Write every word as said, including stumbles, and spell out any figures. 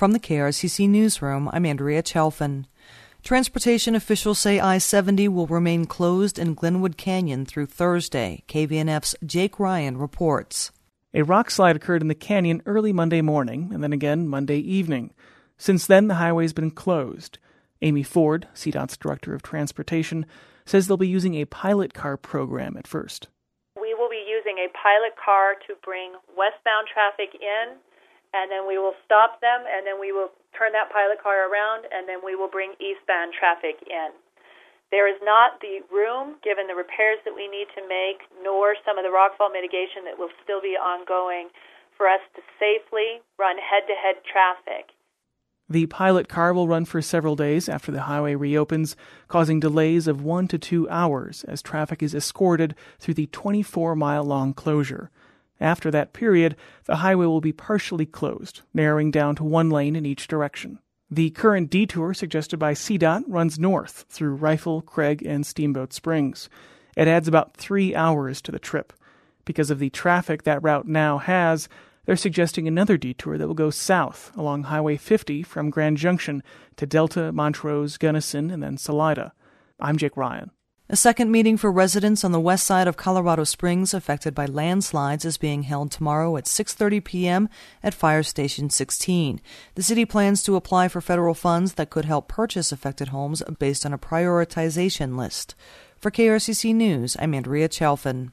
From the K R C C Newsroom, I'm Andrea Chalfin. Transportation officials say I seventy will remain closed in Glenwood Canyon through Thursday. K V N F's Jake Ryan reports. A rock slide occurred in the canyon early Monday morning and then again Monday evening. Since then, the highway's been closed. Amy Ford, C DOT's Director of Transportation, says they'll be using a pilot car program at first. We will be using a pilot car to bring westbound traffic in, and then we will stop them, and then we will turn that pilot car around, and then we will bring eastbound traffic in. There is not the room, given the repairs that we need to make, nor some of the rockfall mitigation that will still be ongoing, for us to safely run head-to-head traffic. The pilot car will run for several days after the highway reopens, causing delays of one to two hours as traffic is escorted through the twenty-four mile long closure. After that period, the highway will be partially closed, narrowing down to one lane in each direction. The current detour suggested by C DOT runs north through Rifle, Craig, and Steamboat Springs. It adds about three hours to the trip. Because of the traffic that route now has, they're suggesting another detour that will go south along Highway fifty from Grand Junction to Delta, Montrose, Gunnison, and then Salida. I'm Jake Ryan. A second meeting for residents on the west side of Colorado Springs affected by landslides is being held tomorrow at six thirty p.m. at Fire Station sixteen. The city plans to apply for federal funds that could help purchase affected homes based on a prioritization list. For K R C C News, I'm Andrea Chalfin.